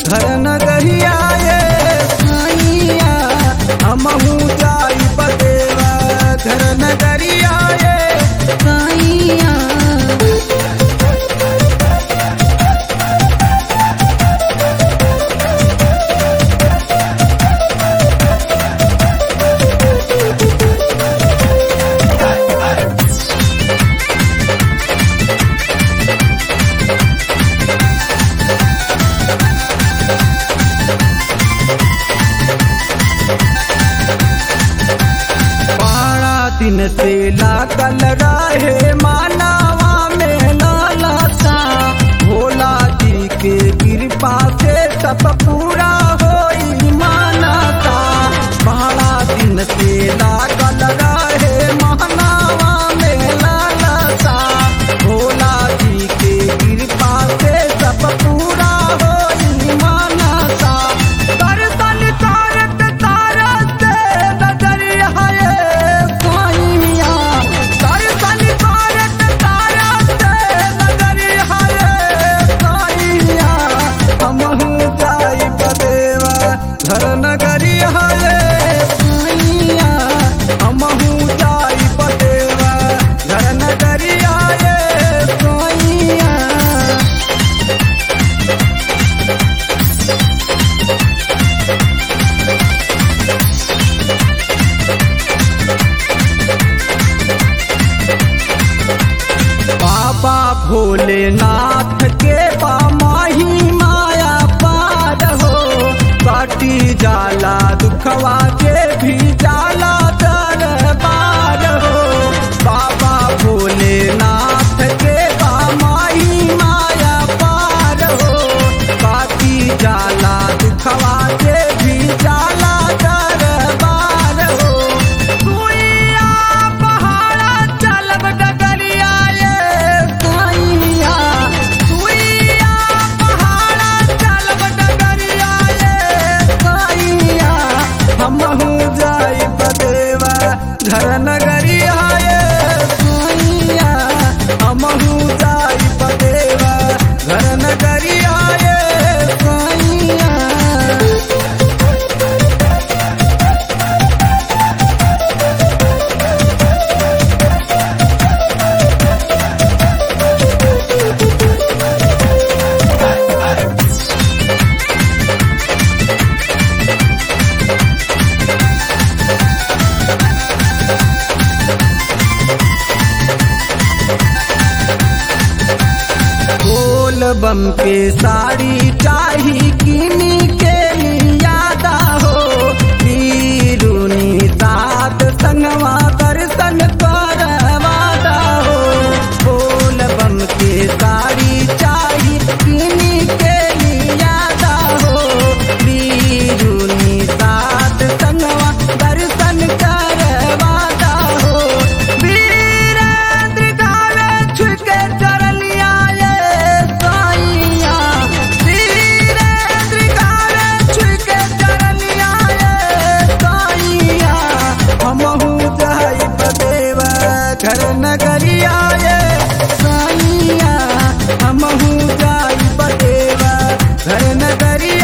घर नगरिया ये साइया हमहू जाई बदेवा घर नगरिया ये साइया। दिन से लागल रहे मानवा में लालसा भोला जी के कृपा से सब पूरा होई मानता। बड़ा दिन से लागल रहे मानवा में लालसा भोला जी के कृपा से सब पूरा होई मानता। दर्शन करत तारा से नजरिया घर नगरिया ये साइया हमहू जाई बदेवा घर नगरिया ये साइया। बाबा भोलेनाथ के माही माया पार हो काटी जाला दुखवा के भी जाला दरबार हो। बाबा भोलेनाथ के माही माया पार हो काटी जाला दुखवा के भी जाला दरबार हो। सुइया पहाड़ा चलब डगरिया ये साइया सुइया पहाड़ा चलब डगरिया ये साइया हमहू जाई बदेवा घर नगरिया ये साइया हमहू जाई बदेवा घर नगरिया ये साइया। बम के साड़ी चाही किनी के लियादा हो पीरुनी साथ संगवा दर्शन करवादा हो। बोल बम के साड़ी चाही किनी के लियादा हो पीरुनी साथ संगवा दर्शन करवादा हो। वीरेंद्र गावे छुके चरलिया घर नगरिया ये साइया हमहू जाई बदेवा घर नगरिया।